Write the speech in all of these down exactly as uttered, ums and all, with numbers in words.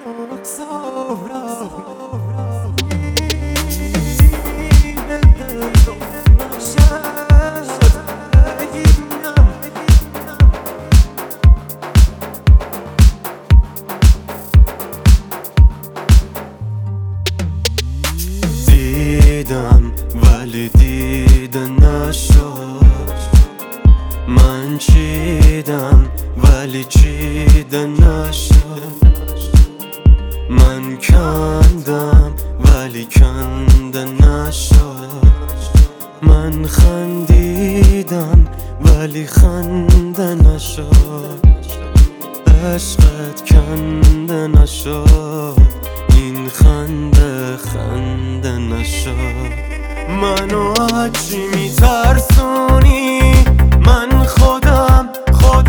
دیدم ولی دیده نشد، من چیدم ولی چیده نشد، من کندم ولی کنده نشد، من خندیدم ولی خنده نشد، عشقت کنده نشد، این خنده خنده نشد. منو هرچی میترسونی من خودم خود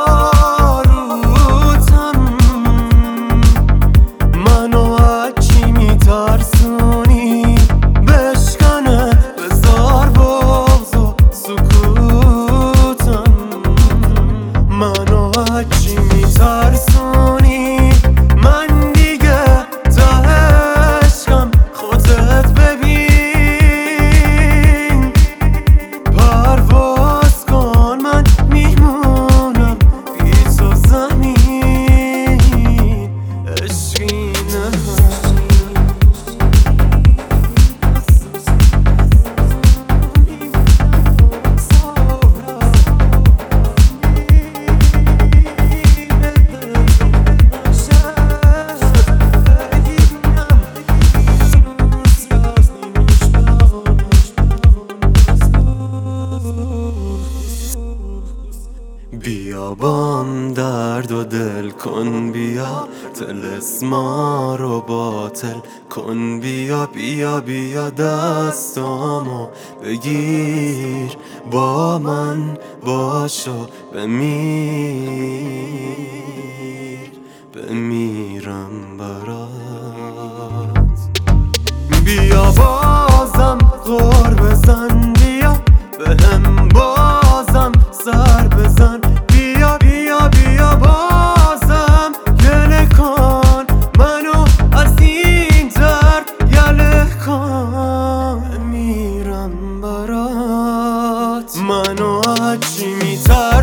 باروتم، منو هرچی میترسونی بشکنه بذار بغض و سکوتم، منو هرچی میترسونی من دیگه ته عشقم خودت ببین، پرواز کن من میمونم بی تو زمین، عشقی نه بیا بام درد و دل کن، بیا طلسما رو باطل کن، بیا بیا بیا دستامو بگیر، با من باش و بمیر، بمیرم برات. بیا بازم غر بزن، بیا بهم بازم سر بزن، بیا بیا بیا بازم گله کن، منو از این درد یله کن، میرم برات. منو هرچی میتر